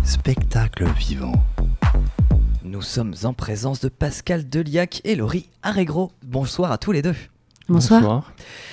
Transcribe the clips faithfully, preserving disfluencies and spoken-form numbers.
Spectacle vivant. Nous sommes en présence de Pascal Deliac et Laurie Arégro. Bonsoir à tous les deux. Bonsoir. Bonsoir.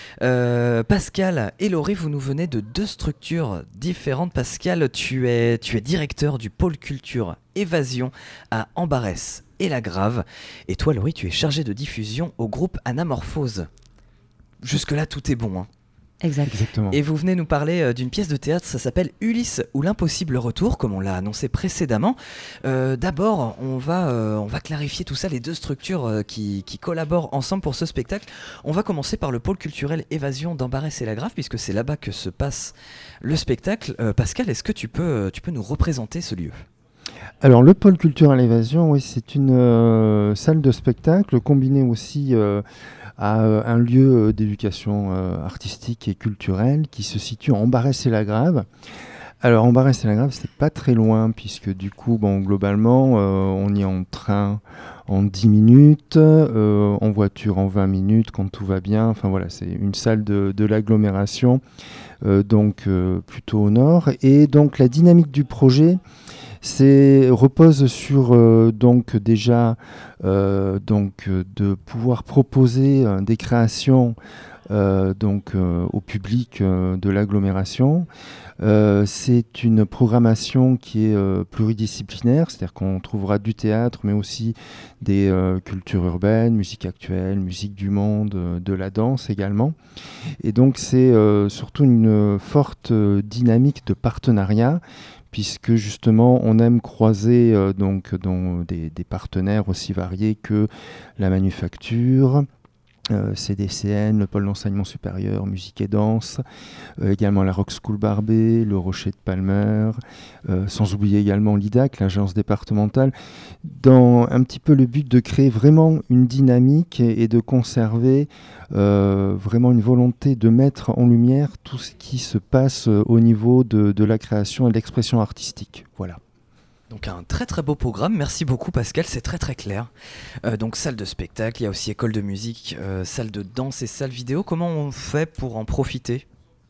Euh, Pascal et Laurie, vous nous venez de deux structures différentes. Pascal, tu es, tu es directeur du pôle culture Évasion à Ambarès et La Grave. Et toi, Laurie, tu es chargée de diffusion au groupe Anamorphose. Jusque-là, tout est bon, hein. Exact. Exactement. Et vous venez nous parler euh, d'une pièce de théâtre, ça s'appelle Ulysse ou l'impossible retour, comme on l'a annoncé précédemment. Euh, d'abord, on va, euh, on va clarifier tout ça, les deux structures euh, qui, qui collaborent ensemble pour ce spectacle. On va commencer par le pôle culturel Évasion d'Ambarès et La Grave, puisque c'est là-bas que se passe le spectacle. Euh, Pascal, est-ce que tu peux, tu peux nous représenter ce lieu ? Alors, le pôle culturel Évasion, oui, c'est une euh, salle de spectacle combinée aussi euh, à euh, un lieu d'éducation euh, artistique et culturelle qui se situe en Ambarès et La Grave. Alors, Ambarès et La Grave, c'est pas très loin, puisque du coup, bon, globalement, euh, on y est en train en dix minutes, euh, en voiture en vingt minutes, quand tout va bien. Enfin voilà, c'est une salle de, de l'agglomération, euh, donc euh, plutôt au nord. Et donc, la dynamique du projet, C'est, repose sur euh, donc déjà euh, donc, euh, de pouvoir proposer euh, des créations euh, donc, euh, au public euh, de l'agglomération. Euh, c'est une programmation qui est euh, pluridisciplinaire, c'est-à-dire qu'on trouvera du théâtre, mais aussi des euh, cultures urbaines, musique actuelle, musique du monde, euh, de la danse également. Et donc c'est euh, surtout une forte euh, dynamique de partenariat, puisque justement on aime croiser euh, donc, dans des, des partenaires aussi variés que la manufacture, euh, C D C N, le pôle d'enseignement supérieur, musique et danse, euh, également la Rock School Barbet, le Rocher de Palmer, euh, sans oublier également l'I D A C, l'agence départementale, dans un petit peu le but de créer vraiment une dynamique et, et de conserver euh, vraiment une volonté de mettre en lumière tout ce qui se passe euh, au niveau de, de la création et de l'expression artistique. Voilà. Donc un très très beau programme, merci beaucoup Pascal, c'est très très clair. Euh, donc salle de spectacle, il y a aussi école de musique, euh, salle de danse et salle vidéo. Comment on fait pour en profiter ?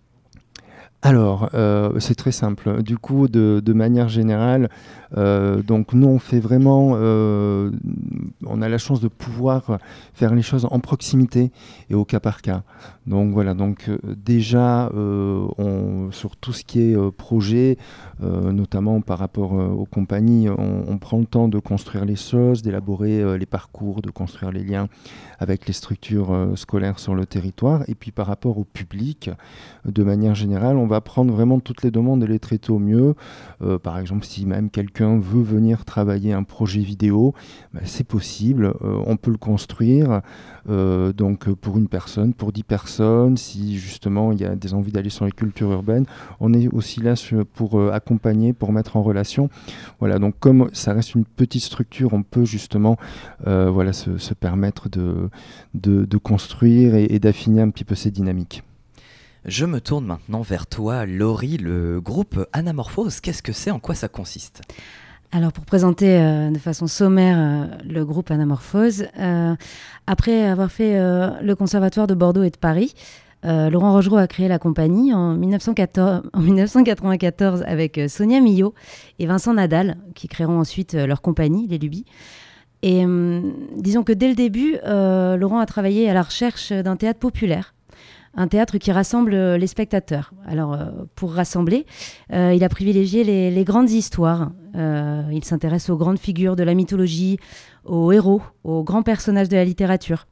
Alors, euh, c'est très simple. Du coup, de, de manière générale, euh, donc nous, on fait vraiment, euh, on a la chance de pouvoir faire les choses en proximité et au cas par cas. Donc voilà, donc euh, déjà, euh, on, sur tout ce qui est euh, projet, euh, notamment par rapport euh, aux compagnies, on, on prend le temps de construire les choses, d'élaborer euh, les parcours, de construire les liens avec les structures euh, scolaires sur le territoire. Et puis par rapport au public, de manière générale, on va prendre vraiment toutes les demandes et les traiter au mieux. Euh, par exemple, si même quelqu'un veut venir travailler un projet vidéo, ben, c'est possible, euh, on peut le construire euh, donc pour une personne, pour dix personnes. Si justement il y a des envies d'aller sur les cultures urbaines, on est aussi là sur, pour euh, accompagner, pour mettre en relation. Voilà, donc comme ça reste une petite structure, on peut justement euh, voilà, se, se permettre de, de, de construire et, et d'affiner un petit peu ces dynamiques. Je me tourne maintenant vers toi, Laurie, le groupe Anamorphose. Qu'est-ce que c'est ? En quoi ça consiste ? Alors, pour présenter euh, de façon sommaire euh, le groupe Anamorphose, euh, après avoir fait euh, le conservatoire de Bordeaux et de Paris, euh, Laurent Rogereau a créé la compagnie en, mille neuf cent quatorze, en dix-neuf cent quatre-vingt-quatorze avec euh, Sonia Millot et Vincent Nadal, qui créeront ensuite euh, leur compagnie, Les Lubies. Et euh, disons que dès le début, euh, Laurent a travaillé à la recherche d'un théâtre populaire. Un théâtre qui rassemble les spectateurs. Alors, euh, pour rassembler, euh, il a privilégié les, les grandes histoires. Euh, il s'intéresse aux grandes figures de la mythologie, aux héros, aux grands personnages de la littérature.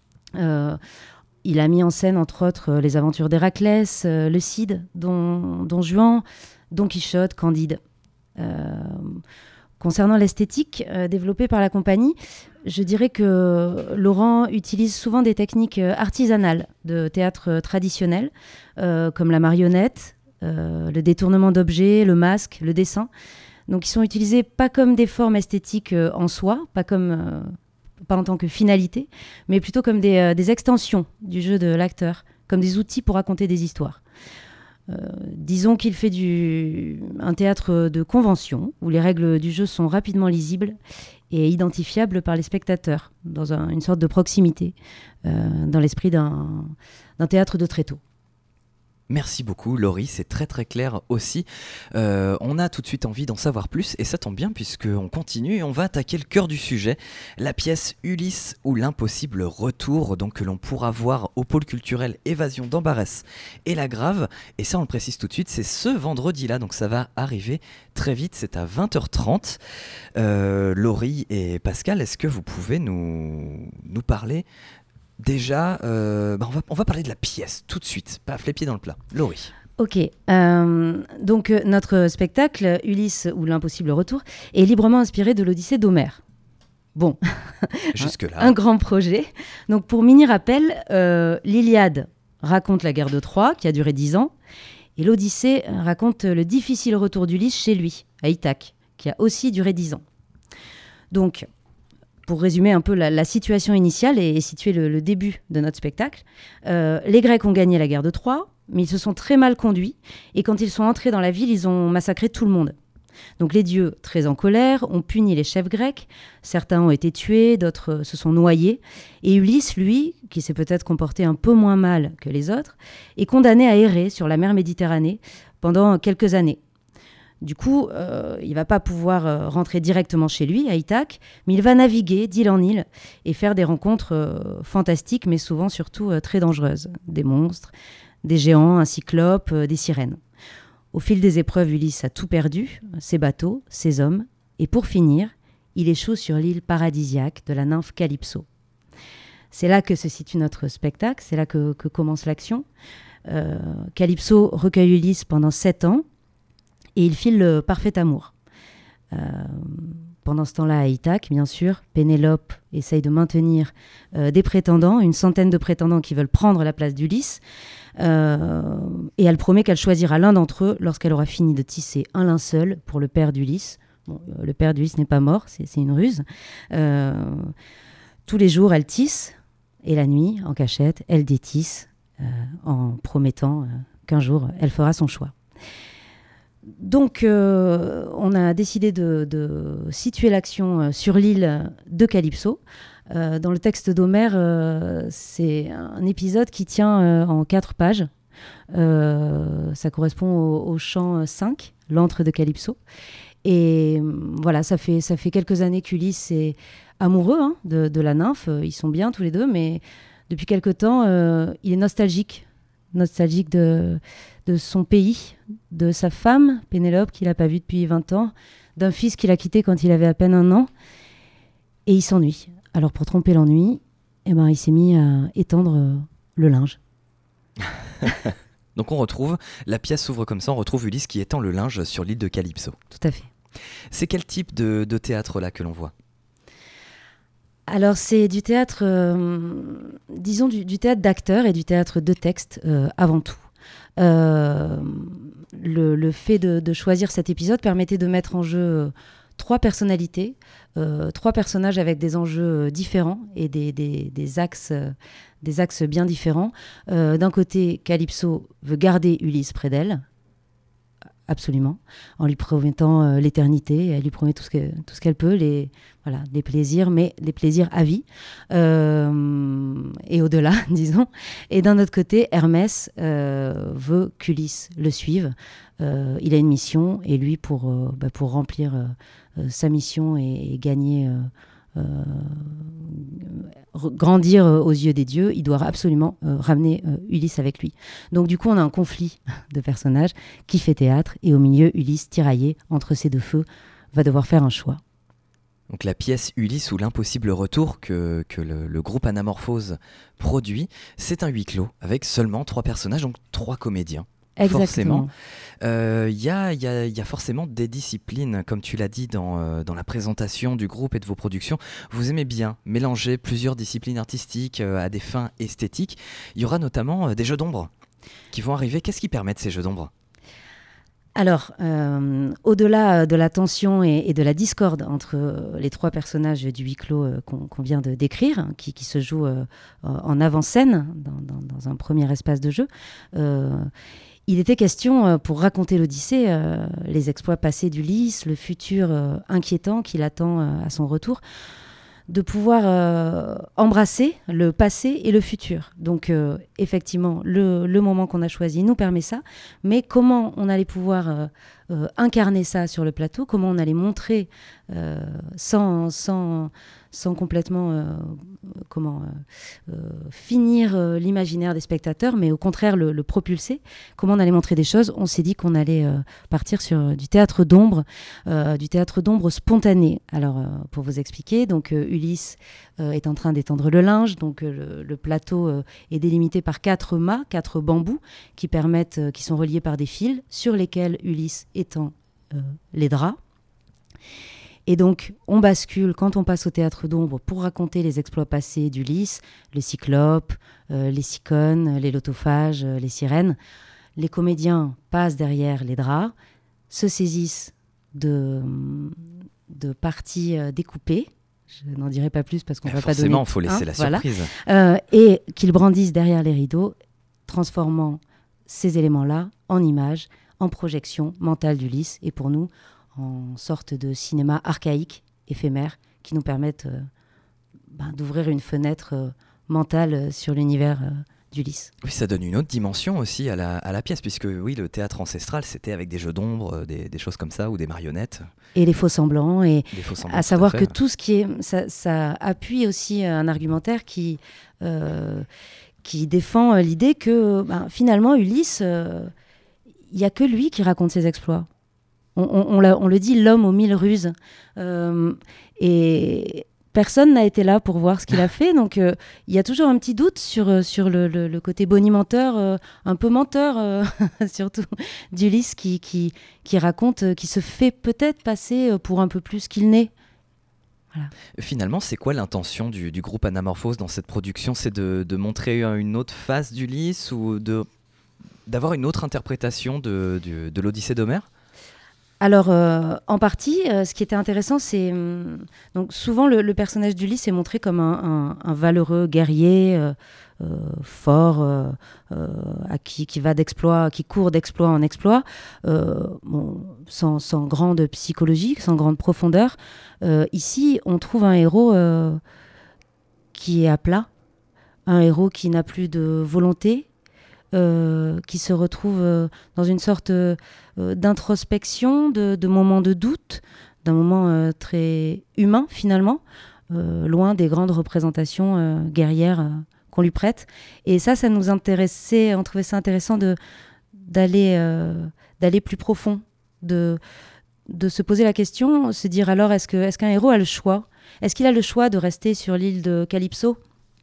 Euh, il a mis en scène, entre autres, les aventures d'Héraclès, euh, le Cid, Don, Don Juan, Don Quichotte, Candide. Euh, Concernant l'esthétique euh, développée par la compagnie, je dirais que Laurent utilise souvent des techniques artisanales de théâtre traditionnel, euh, comme la marionnette, euh, le détournement d'objets, le masque, le dessin. Donc, ils sont utilisés pas comme des formes esthétiques euh, en soi, pas, comme, euh, pas en tant que finalité, mais plutôt comme des, euh, des extensions du jeu de l'acteur, comme des outils pour raconter des histoires. Euh, disons qu'il fait du, un théâtre de convention, où les règles du jeu sont rapidement lisibles et identifiables par les spectateurs, dans un, une sorte de proximité, euh, dans l'esprit d'un, d'un théâtre de tréteau. Merci beaucoup Laurie, c'est très très clair aussi. Euh, on a tout de suite envie d'en savoir plus et ça tombe bien puisqu'on continue et on va attaquer le cœur du sujet, la pièce Ulysse ou l'impossible retour, donc que l'on pourra voir au pôle culturel Évasion d'Ambarès et La Grave. Et ça on le précise tout de suite, c'est ce vendredi-là, donc ça va arriver très vite, c'est à vingt heures trente. Euh, Laurie et Pascal, est-ce que vous pouvez nous, nous parler Déjà, euh, bah on, va, on va parler de la pièce tout de suite. Paf, les pieds dans le plat. Laurie. Ok, euh, donc euh, notre spectacle, Ulysse ou l'impossible retour, est librement inspiré de l'Odyssée d'Homère. Bon, jusque-là. Un grand projet. Donc pour mini rappel, euh, l'Iliade raconte la guerre de Troie qui a duré dix ans, et l'Odyssée raconte le difficile retour d'Ulysse chez lui, à Ithaque, qui a aussi duré dix ans. Donc, pour résumer un peu la, la situation initiale et, et situer le, le début de notre spectacle, euh, les Grecs ont gagné la guerre de Troie, mais ils se sont très mal conduits. Et quand ils sont entrés dans la ville, ils ont massacré tout le monde. Donc les dieux, très en colère, ont puni les chefs grecs. Certains ont été tués, d'autres se sont noyés. Et Ulysse, lui, qui s'est peut-être comporté un peu moins mal que les autres, est condamné à errer sur la mer Méditerranée pendant quelques années. Du coup, euh, il ne va pas pouvoir euh, rentrer directement chez lui, à Ithaque, mais il va naviguer d'île en île et faire des rencontres euh, fantastiques, mais souvent surtout euh, très dangereuses. Des monstres, des géants, un cyclope, euh, des sirènes. Au fil des épreuves, Ulysse a tout perdu, ses bateaux, ses hommes, et pour finir, il échoue sur l'île paradisiaque de la nymphe Calypso. C'est là que se situe notre spectacle, c'est là que, que commence l'action. Euh, Calypso recueille Ulysse pendant sept ans, et il file le parfait amour. Euh, pendant ce temps-là, à Ithaque, bien sûr, Pénélope essaye de maintenir euh, des prétendants, une centaine de prétendants qui veulent prendre la place d'Ulysse. Euh, et elle promet qu'elle choisira l'un d'entre eux lorsqu'elle aura fini de tisser un linceul pour le père d'Ulysse. Bon, euh, le père d'Ulysse n'est pas mort, c'est, c'est une ruse. Euh, tous les jours, elle tisse, et la nuit, en cachette, elle détisse, euh, en promettant euh, qu'un jour, elle fera son choix. Donc, euh, on a décidé de, de situer l'action euh, sur l'île de Calypso. Euh, dans le texte d'Homère, euh, c'est un épisode qui tient euh, en quatre pages. Euh, ça correspond au, au chant cinq, l'antre de Calypso. Et voilà, ça fait, ça fait quelques années qu'Ulysse est amoureux hein, de, de la nymphe. Ils sont bien tous les deux, mais depuis quelque temps, euh, il est nostalgique. Nostalgique de, de son pays, de sa femme, Pénélope, qu'il n'a pas vue depuis vingt ans, d'un fils qu'il a quitté quand il avait à peine un an. Et il s'ennuie. Alors pour tromper l'ennui, eh ben, il s'est mis à étendre le linge. Donc on retrouve, la pièce s'ouvre comme ça, on retrouve Ulysse qui étend le linge sur l'île de Calypso. Tout à fait. C'est quel type de, de théâtre là que l'on voit ? Alors c'est du théâtre, euh, disons du, du théâtre d'acteurs et du théâtre de texte euh, avant tout. Euh, le, le fait de, de choisir cet épisode permettait de mettre en jeu euh, trois personnalités, euh, trois personnages avec des enjeux différents et des, des, des, axes, euh, des axes bien différents. Euh, d'un côté, Calypso veut garder Ulysse près d'elle, absolument, en lui promettant euh, l'éternité. Elle lui promet tout ce, que, tout ce qu'elle peut, les, voilà, les plaisirs, mais les plaisirs à vie, euh, et au-delà, disons. Et d'un autre côté, Hermès euh, veut qu'Ulysse le suive. Euh, il a une mission, et lui, pour, euh, bah, pour remplir euh, euh, sa mission et, et gagner... Euh, Euh, grandir euh, aux yeux des dieux, il doit absolument euh, ramener euh, Ulysse avec lui. Donc du coup, on a un conflit de personnages qui fait théâtre, et au milieu, Ulysse, tiraillé entre ces deux feux, va devoir faire un choix. Donc la pièce Ulysse ou l'impossible retour que, que le, le groupe Anamorphose produit, c'est un huis clos avec seulement trois personnages, donc trois comédiens. Exactement. Forcément. Il euh, y, a, y, a, y a forcément des disciplines, comme tu l'as dit dans, euh, dans la présentation du groupe et de vos productions. Vous aimez bien mélanger plusieurs disciplines artistiques euh, à des fins esthétiques. Il y aura notamment euh, des jeux d'ombre qui vont arriver. Qu'est-ce qui permet ces jeux d'ombre ? Alors, euh, au-delà de la tension et, et de la discorde entre euh, les trois personnages du huis clos euh, qu'on, qu'on vient de décrire, hein, qui, qui se jouent euh, en avant-scène, dans, dans, dans un premier espace de jeu, euh, il était question, euh, pour raconter l'Odyssée, euh, les exploits passés d'Ulysse, le futur euh, inquiétant qui l'attend euh, à son retour, de pouvoir euh, embrasser le passé et le futur. Donc euh, effectivement, le, le moment qu'on a choisi nous permet ça, mais comment on allait pouvoir euh, euh, incarner ça sur le plateau, comment on allait montrer euh, sans, sans, sans complètement euh, comment, euh, euh, finir euh, l'imaginaire des spectateurs, mais au contraire le, le propulser, comment on allait montrer des choses. On s'est dit qu'on allait euh, partir sur euh, du théâtre d'ombre, euh, du théâtre d'ombre spontané. Alors euh, pour vous expliquer, donc euh, Ulysse euh, est en train d'étendre le linge, donc euh, le, le plateau euh, est délimité par quatre mâts, quatre bambous qui permettent, euh, qui sont reliés par des fils sur lesquels Ulysse étend euh, les draps. Et donc, on bascule quand on passe au théâtre d'ombre pour raconter les exploits passés d'Ulysse, les cyclopes, euh, les cicones, les lotophages, euh, les sirènes. Les comédiens passent derrière les draps, se saisissent de, de parties euh, découpées. Je n'en dirai pas plus parce qu'on ne va pas donner... Forcément, il faut laisser hein, la voilà. surprise. Euh, et qu'ils brandissent derrière les rideaux, transformant ces éléments-là en images, en projection mentale d'Ulysse. Et pour nous, en sorte de cinéma archaïque, éphémère, qui nous permettent euh, ben, d'ouvrir une fenêtre euh, mentale sur l'univers euh, d'Ulysse. Oui, ça donne une autre dimension aussi à la, à la pièce, puisque oui, le théâtre ancestral, c'était avec des jeux d'ombre, des, des choses comme ça, ou des marionnettes. Et les faux semblants, et Les faux semblants, à savoir tout à que fait. tout ce qui est... Ça, ça appuie aussi un argumentaire qui, euh, qui défend l'idée que ben, finalement, Ulysse, il euh, n'y a que lui qui raconte ses exploits. On, on, on, l'a, on le dit, l'homme aux mille ruses. Euh, et personne n'a été là pour voir ce qu'il a fait. Donc, il euh, y a toujours un petit doute sur, sur le, le, le côté bonimenteur, euh, un peu menteur, euh, surtout, d'Ulysse qui, qui, qui raconte, qui se fait peut-être passer pour un peu plus qu'il n'est. Voilà. Finalement, c'est quoi l'intention du, du groupe Anamorphose dans cette production ? C'est de, de montrer une autre face d'Ulysse ou de, d'avoir une autre interprétation de, de, de l'Odyssée d'Homère ? Alors, euh, en partie, euh, ce qui était intéressant, c'est... Hum, donc souvent, le, le personnage d'Ulysse est montré comme un, un, un valeureux guerrier, euh, euh, fort, euh, euh, à qui, qui va d'exploit, qui court d'exploit en exploit, euh, bon, sans, sans grande psychologie, sans grande profondeur. Euh, ici, on trouve un héros euh, qui est à plat, un héros qui n'a plus de volonté, Euh, qui se retrouve euh, dans une sorte euh, d'introspection, de, de moments de doute, d'un moment euh, très humain finalement, euh, loin des grandes représentations euh, guerrières euh, qu'on lui prête. Et ça, ça nous intéressait, on trouvait ça intéressant de, d'aller, euh, d'aller plus profond, de, de se poser la question, se dire alors est-ce que, est-ce qu'un héros a le choix ? Est-ce qu'il a le choix de rester sur l'île de Calypso ?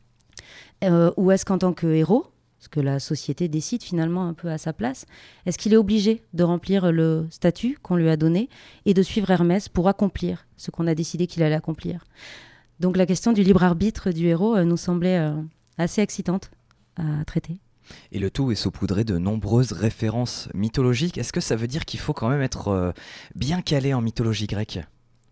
euh, Ou est-ce qu'en tant que héros, ce que la société décide finalement un peu à sa place, est-ce qu'il est obligé de remplir le statut qu'on lui a donné et de suivre Hermès pour accomplir ce qu'on a décidé qu'il allait accomplir ? Donc la question du libre arbitre du héros euh, nous semblait euh, assez excitante à traiter. Et le tout est saupoudré de nombreuses références mythologiques. Est-ce que ça veut dire qu'il faut quand même être euh, bien calé en mythologie grecque ?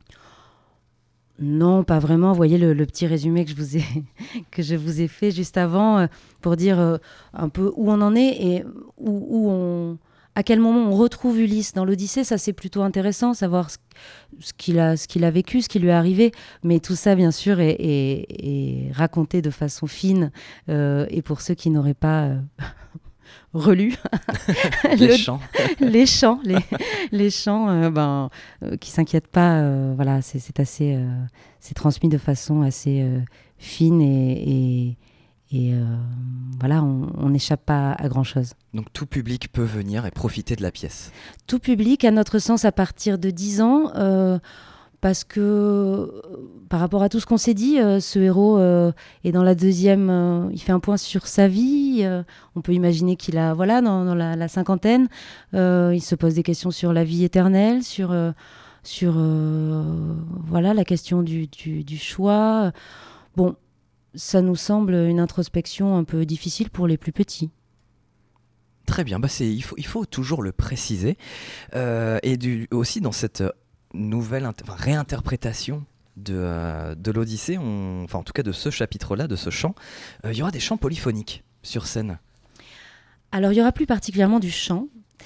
Non, pas vraiment. Vous voyez le, le petit résumé que je vous ai, que je vous ai fait juste avant euh, pour dire euh, un peu où on en est et où, où on, à quel moment on retrouve Ulysse dans l'Odyssée. Ça, c'est plutôt intéressant, savoir ce, ce, qu'il a, ce qu'il a vécu, ce qui lui est arrivé. Mais tout ça, bien sûr, est, est, est raconté de façon fine. Euh, et pour ceux qui n'auraient pas... Euh, relu les le, chants les chants les, les chants euh, ben euh, qui s'inquiètent pas euh, voilà c'est, c'est assez euh, c'est transmis de façon assez euh, fine et, et, et euh, voilà on n'échappe pas à grand chose. Donc tout public peut venir et profiter de la pièce. Tout public, à notre sens, à partir de dix ans, euh, parce que euh, par rapport à tout ce qu'on s'est dit, euh, ce héros euh, est dans la deuxième, euh, il fait un point sur sa vie, euh, on peut imaginer qu'il a, voilà, dans, dans la, la cinquantaine, euh, il se pose des questions sur la vie éternelle, sur, euh, sur euh, voilà, la question du, du, du choix. Bon, ça nous semble une introspection un peu difficile pour les plus petits. Très bien, bah c'est, il, faut, il faut toujours le préciser. Euh, et du, aussi dans cette nouvelle inter- enfin, réinterprétation de, euh, de l'Odyssée, on, enfin en tout cas de ce chapitre-là, de ce chant, euh, il y aura des chants polyphoniques sur scène. Alors il y aura plus particulièrement du chant,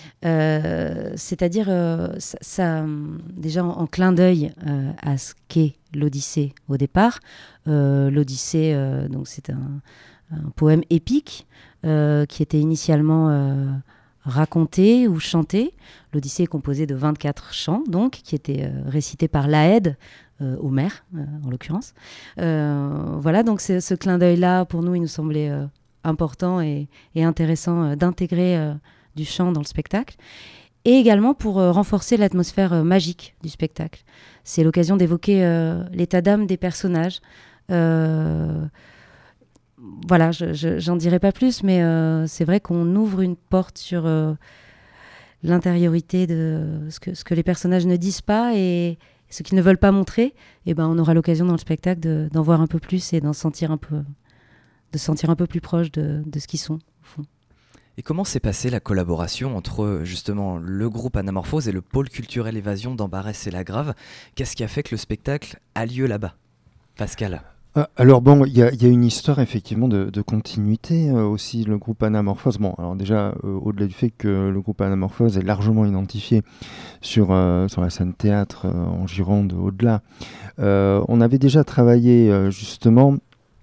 Euh, c'est-à-dire, euh, ça, ça, déjà en, en clin d'œil euh, à ce qu'est l'Odyssée au départ. Euh, L'Odyssée, euh, donc c'est un, un poème épique euh, qui était initialement euh, raconté ou chanté. L'Odyssée est composée de vingt-quatre chants, donc, qui étaient euh, récités par l'Aède, euh, Homère, euh, en l'occurrence. Euh, voilà, donc c'est, ce clin d'œil-là, pour nous, il nous semblait euh, important et, et intéressant euh, d'intégrer euh, du chant dans le spectacle. Et également pour euh, renforcer l'atmosphère euh, magique du spectacle. C'est l'occasion d'évoquer euh, l'état d'âme des personnages. Euh, voilà, je, je, j'en dirai pas plus, mais euh, c'est vrai qu'on ouvre une porte sur euh, l'intériorité de ce que, ce que les personnages ne disent pas et ce qu'ils ne veulent pas montrer. Et ben, on aura l'occasion dans le spectacle de, d'en voir un peu plus et d'en sentir un peu, de se sentir un peu plus proche de, de ce qu'ils sont, au fond. Et comment s'est passée la collaboration entre justement le groupe Anamorphose et le pôle culturel Évasion d'Ambarès et La Grave ? Qu'est-ce qui a fait que le spectacle a lieu là-bas ? Pascal ? Ah, alors bon, il y, y a une histoire effectivement de, de continuité euh, aussi, le groupe Anamorphose. Bon, alors déjà, euh, au-delà du fait que le groupe Anamorphose est largement identifié sur, euh, sur la scène théâtre euh, en Gironde, au-delà, euh, on avait déjà travaillé euh, justement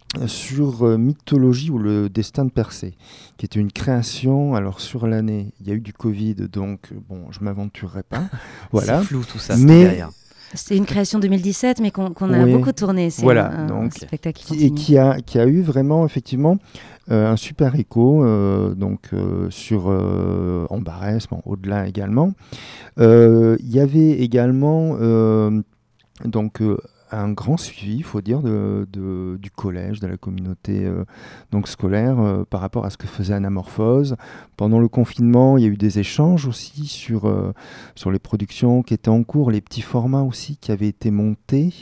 sur euh, Mythologie ou le destin de Persée, qui était une création. Alors sur l'année, il y a eu du Covid, donc bon, je m'aventurerai pas. Voilà. C'est flou tout ça, mais derrière. C'est une création deux mille dix-sept, mais qu'on, qu'on a oui. beaucoup tourné. C'est voilà, un, donc, un spectacle qui qui, et continue. qui a, qui a eu vraiment effectivement euh, un super écho, euh, donc euh, sur euh, Ambarès, bon, au-delà également. Euh, Il y avait également euh, donc euh, un grand suivi, il faut dire, de, de, du collège, de la communauté euh, donc scolaire euh, par rapport à ce que faisait Anamorphose. Pendant le confinement, il y a eu des échanges aussi sur, euh, sur les productions qui étaient en cours, les petits formats aussi qui avaient été montés.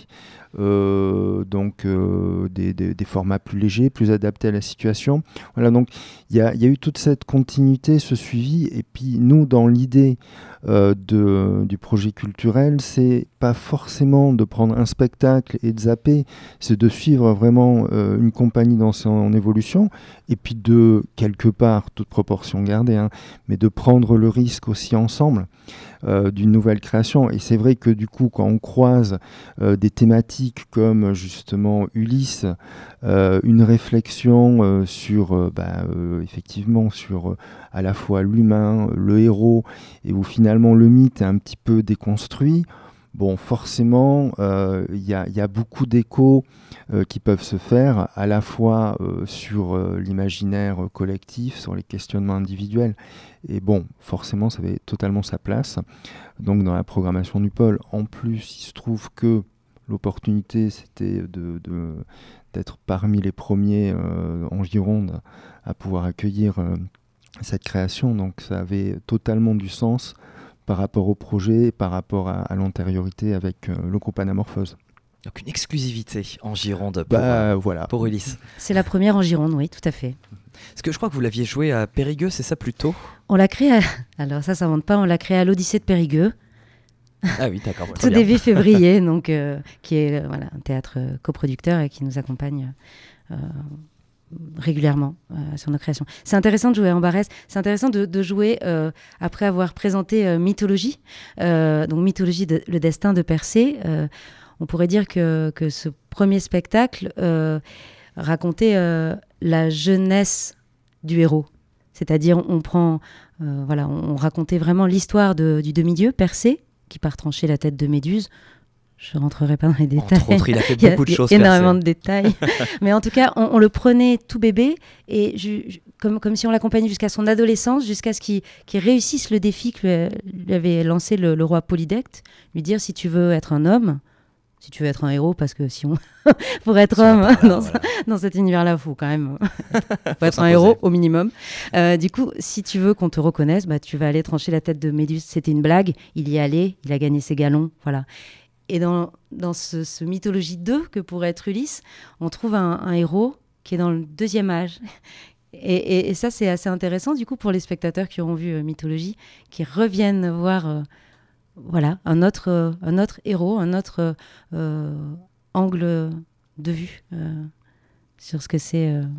Euh, donc euh, des, des, des formats plus légers, plus adaptés à la situation. Voilà, donc il y a, y a eu toute cette continuité, ce suivi, et puis nous, dans l'idée euh, de, du projet culturel, c'est pas forcément de prendre un spectacle et de zapper, c'est de suivre vraiment euh, une compagnie dans son évolution, et puis de, quelque part, toute proportion gardée, hein, mais de prendre le risque aussi ensemble Euh, d'une nouvelle création. Et c'est vrai que du coup, quand on croise euh, des thématiques comme justement Ulysse, euh, une réflexion euh, sur, euh, bah, euh, effectivement, sur euh, à la fois l'humain, le héros, et où finalement le mythe est un petit peu déconstruit, bon, forcément, il euh, y, y a beaucoup d'échos euh, qui peuvent se faire à la fois euh, sur euh, l'imaginaire collectif, sur les questionnements individuels. Et bon, forcément, ça avait totalement sa place. Donc, dans la programmation du pôle, en plus, il se trouve que l'opportunité, c'était de, de, d'être parmi les premiers euh, en Gironde à pouvoir accueillir euh, cette création. Donc, ça avait totalement du sens par rapport au projet, par rapport à, à l'antériorité avec euh, le groupe Anamorphose. Donc une exclusivité en Gironde pour, bah, euh, voilà. pour Ulysse. C'est la première en Gironde, oui, tout à fait. Parce que je crois que vous l'aviez joué à Périgueux, c'est ça plutôt ? On l'a créé, à... alors ça, ça ne monte pas, on l'a créé à l'Odyssée de Périgueux. Ah oui, d'accord. Tout début février, donc, euh, qui est euh, voilà, un théâtre euh, coproducteur et qui nous accompagne euh, régulièrement euh, sur nos créations. C'est intéressant de jouer à Ambarès, c'est intéressant de, de jouer euh, après avoir présenté euh, Mythologie, euh, donc Mythologie, de, le destin de Persée. Euh, on pourrait dire que, que ce premier spectacle euh, racontait euh, la jeunesse du héros. C'est-à-dire, on prend, euh, voilà, on, on racontait vraiment l'histoire de, du demi-dieu, Persée, qui part trancher la tête de Méduse. Je ne rentrerai pas dans les détails. Entre autres, il a fait beaucoup de choses. Il y a énormément de détails. Mais en tout cas, on, on le prenait tout bébé, et je, je, comme, comme si on l'accompagnait jusqu'à son adolescence, jusqu'à ce qu'il, qu'il réussisse le défi que lui, lui avait lancé le, le roi Polydecte, lui dire, si tu veux être un homme, si tu veux être un héros, parce que si on... pour être si homme, là, dans, voilà. dans cet univers-là, il faut quand même faut être un héros, au minimum. Euh, du coup, si tu veux qu'on te reconnaisse, bah, tu vas aller trancher la tête de Méduse. C'était une blague, il y allait, il a gagné ses galons, voilà. Et dans, dans ce, ce Mythologie deux, que pourrait être Ulysse, on trouve un, un héros qui est dans le deuxième âge. Et, et, et ça, c'est assez intéressant, du coup, pour les spectateurs qui auront vu euh, Mythologie, qui reviennent voir euh, voilà, un, autre, euh, un autre héros, un autre euh, angle de vue euh, sur ce que c'est euh,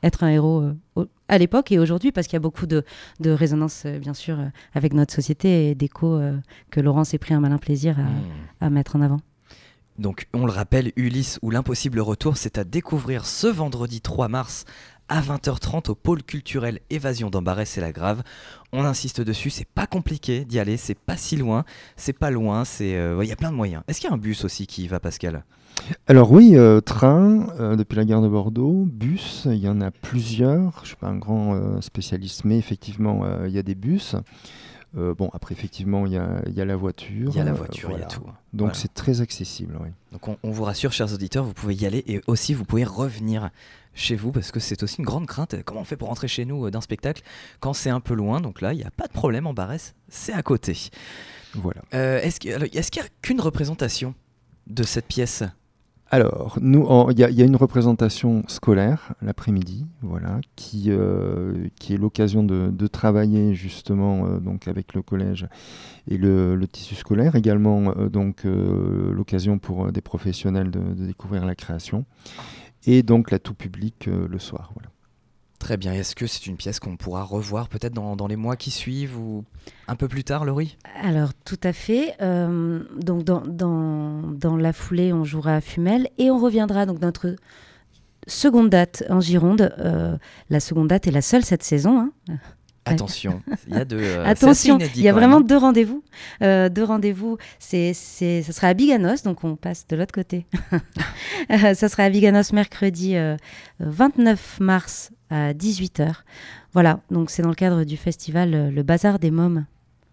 être un héros euh, au- à l'époque et aujourd'hui, parce qu'il y a beaucoup de, de résonance, euh, bien sûr, euh, avec notre société et d'écho euh, que Laurent s'est pris un malin plaisir à, Mmh. à mettre en avant. Donc, on le rappelle, Ulysse ou l'impossible retour, c'est à découvrir ce vendredi trois mars à vingt heures trente au pôle culturel Évasion d'Ambarès et la Grave. On insiste dessus, c'est pas compliqué d'y aller, c'est pas si loin, c'est pas loin, c'est euh, ouais, y a plein de moyens. Est-ce qu'il y a un bus aussi qui y va, Pascal ? Alors oui, euh, train euh, depuis la gare de Bordeaux, bus, il y en a plusieurs. Je ne suis pas un grand euh, spécialiste, mais effectivement, euh, il y a des bus. Euh, bon, après, effectivement, il y a, il y a la voiture. Il y a la euh, voiture, il y a voilà. tout. Donc Voilà. c'est très accessible, oui. Donc on, on vous rassure, chers auditeurs, vous pouvez y aller et aussi vous pouvez revenir chez vous parce que c'est aussi une grande crainte. Comment on fait pour rentrer chez nous euh, d'un spectacle quand c'est un peu loin? Donc là, il n'y a pas de problème, en Barès, c'est à côté. Voilà. Euh, est-ce qu'il est-ce qu'il n'y a qu'une représentation de cette pièce? Alors, nous, en- il y, a- il y a une représentation scolaire l'après-midi, voilà, qui, euh, qui est l'occasion de, de travailler justement euh, donc avec le collège et le, le tissu scolaire. Également, euh, donc euh, l'occasion pour euh, des professionnels de, de découvrir la création. Et donc la tout public euh, le soir. Voilà. Très bien. Est-ce que c'est une pièce qu'on pourra revoir peut-être dans, dans les mois qui suivent ou un peu plus tard, Laurie? Alors, tout à fait. Euh, donc, dans, dans, dans la foulée, on jouera à Fumel et on reviendra. Donc, notre seconde date en Gironde. Euh, la seconde date est la seule cette saison. Hein. Attention, il y a de. euh, Attention, c'est assez inédit il y a quand vraiment même. deux rendez-vous. Euh, deux rendez-vous. C'est, c'est, ça sera à Biganos, donc on passe de l'autre côté. Euh, ça sera à Biganos mercredi euh, vingt-neuf mars à dix-huit heures. Voilà, donc c'est dans le cadre du festival euh, Le Bazar des Mômes.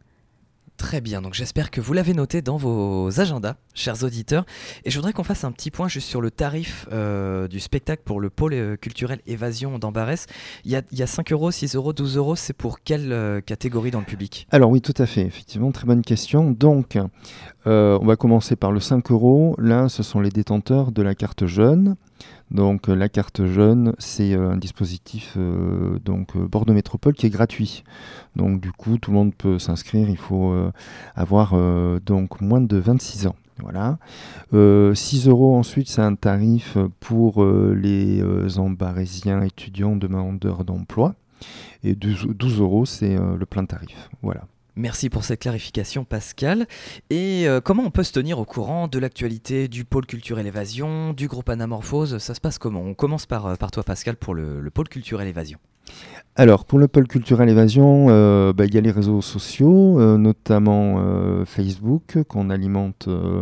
Très bien, donc j'espère que vous l'avez noté dans vos agendas, chers auditeurs. Et je voudrais qu'on fasse un petit point juste sur le tarif euh, du spectacle pour le pôle euh, culturel Évasion d'Ambarès. Il y a, il y a cinq euros, six euros, douze euros, c'est pour quelle euh, catégorie dans le public? Alors oui, tout à fait, effectivement, très bonne question. Donc, euh, on va commencer par le cinq euros. Là, ce sont les détenteurs de la carte jeune. Donc, euh, la carte jeune, c'est euh, un dispositif euh, donc euh, Bordeaux Métropole qui est gratuit. Donc, du coup, tout le monde peut s'inscrire. Il faut euh, avoir euh, donc moins de vingt-six ans. Voilà. Euh, six euros ensuite, c'est un tarif pour euh, les euh, Ambarésiens étudiants demandeurs d'emploi. Et douze euros, c'est euh, le plein tarif. Voilà. Merci pour cette clarification, Pascal. Et euh, comment on peut se tenir au courant de l'actualité du pôle culturel Évasion, du groupe Anamorphose? Ça se passe comment? On commence par, par toi, Pascal, pour le, le pôle culturel Évasion. Alors, pour le pôle culturel Évasion, euh, bah, il y a les réseaux sociaux, euh, notamment euh, Facebook, qu'on alimente euh,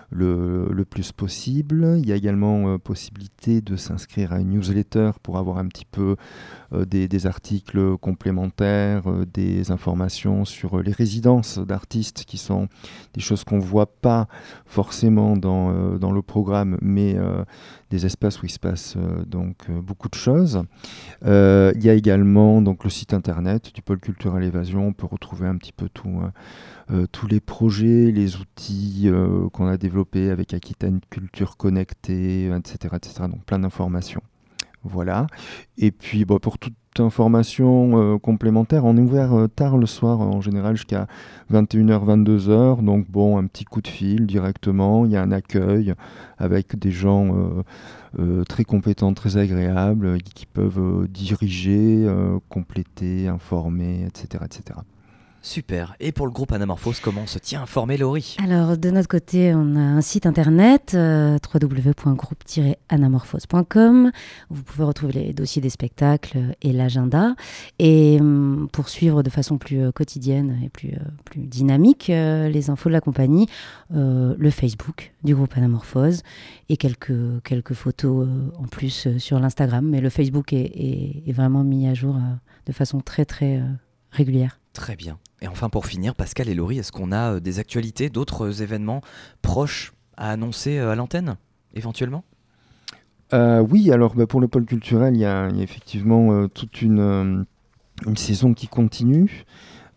le, le plus possible. Il y a également euh, possibilité de s'inscrire à une newsletter pour avoir un petit peu euh, des, des articles complémentaires, euh, des informations sur euh, les résidences d'artistes, qui sont des choses qu'on ne voit pas forcément dans, euh, dans le programme, mais euh, des espaces où il se passe euh, donc, euh, beaucoup de choses. Euh, il y a également donc, le site internet du pôle culturel Évasion. On peut retrouver un petit peu tout, hein, euh, tous les projets, les outils euh, qu'on a développés avec Aquitaine Culture Connectée, et cetera, et cetera. Donc plein d'informations. Voilà. Et puis bon, pour toute information euh, complémentaire, on est ouvert euh, tard le soir, en général jusqu'à vingt et une heures, vingt-deux heures. Donc bon, un petit coup de fil directement. Il y a un accueil avec des gens euh, euh, très compétents, très agréables, euh, qui peuvent euh, diriger, euh, compléter, informer, et cetera, et cetera. Super. Et pour le groupe Anamorphose, comment on se tient informé, Laurie? Alors, de notre côté, on a un site internet, euh, w w w point groupe tiret anamorphose point com. Vous pouvez retrouver les dossiers des spectacles et l'agenda. Et hum, pour suivre de façon plus euh, quotidienne et plus, euh, plus dynamique euh, les infos de la compagnie, euh, le Facebook du groupe Anamorphose et quelques, quelques photos euh, en plus euh, sur l'Instagram. Mais le Facebook est, est, est vraiment mis à jour euh, de façon très, très euh, régulière. Très bien. Et enfin, pour finir, Pascal et Laurie, est-ce qu'on a euh, des actualités, d'autres euh, événements proches à annoncer euh, à l'antenne, éventuellement? Euh, oui, alors bah, pour le pôle culturel, il y a, il y a effectivement euh, toute une, euh, une saison qui continue.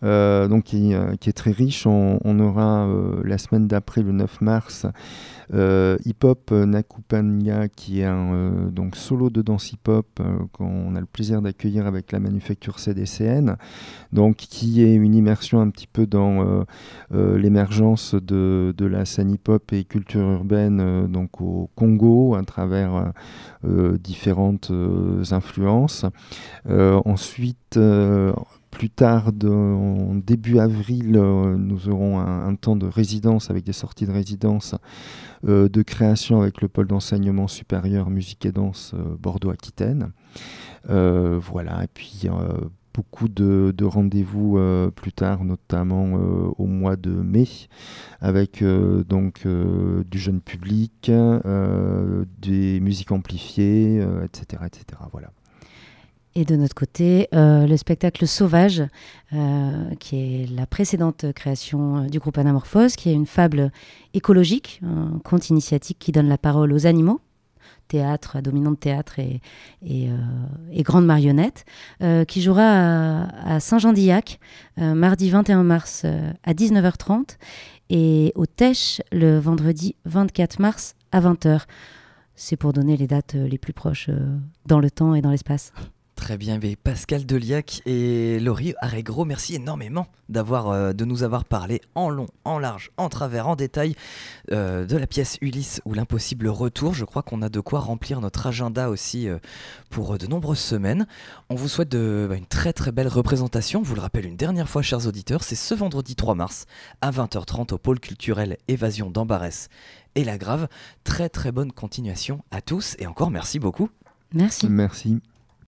euh, donc qui, euh, qui est très riche. On, on aura euh, la semaine d'après, le neuf mars, euh, Hip Hop Nakupanya, qui est un euh, donc solo de danse hip-hop euh, qu'on a le plaisir d'accueillir avec la manufacture C D C N, donc qui est une immersion un petit peu dans euh, euh, l'émergence de, de la scène hip-hop et culture urbaine euh, donc au Congo à travers euh, différentes euh, influences. Euh, ensuite, euh, plus tard, de, en début avril, euh, nous aurons un, un temps de résidence avec des sorties de résidence euh, de création avec le pôle d'enseignement supérieur musique et danse euh, Bordeaux-Aquitaine. Euh, voilà, et puis euh, beaucoup de, de rendez-vous euh, plus tard, notamment euh, au mois de mai, avec euh, donc euh, du jeune public, euh, des musiques amplifiées, euh, et cetera, et cetera. Voilà. Et de notre côté, euh, le spectacle Sauvage, euh, qui est la précédente création du groupe Anamorphose, qui est une fable écologique, un conte initiatique qui donne la parole aux animaux, théâtre, à dominante théâtre et, et, euh, et grande marionnette, euh, qui jouera à, à Saint-Jean-d'Illac, euh, mardi vingt et un mars euh, à dix-neuf heures trente, et au Tèche le vendredi vingt-quatre mars à vingt heures. C'est pour donner les dates les plus proches euh, dans le temps et dans l'espace. Très bien, mais Pascal Deliac et Laurie Arégro, merci énormément d'avoir, euh, de nous avoir parlé en long, en large, en travers, en détail euh, de la pièce Ulysse ou l'impossible retour. Je crois qu'on a de quoi remplir notre agenda aussi euh, pour de nombreuses semaines. On vous souhaite de, bah, une très très belle représentation. Je vous le rappelle une dernière fois, chers auditeurs, c'est ce vendredi trois mars à vingt heures trente au pôle culturel Évasion d'Ambarès et La Grave. Très très bonne continuation à tous et encore merci beaucoup. Merci. Merci.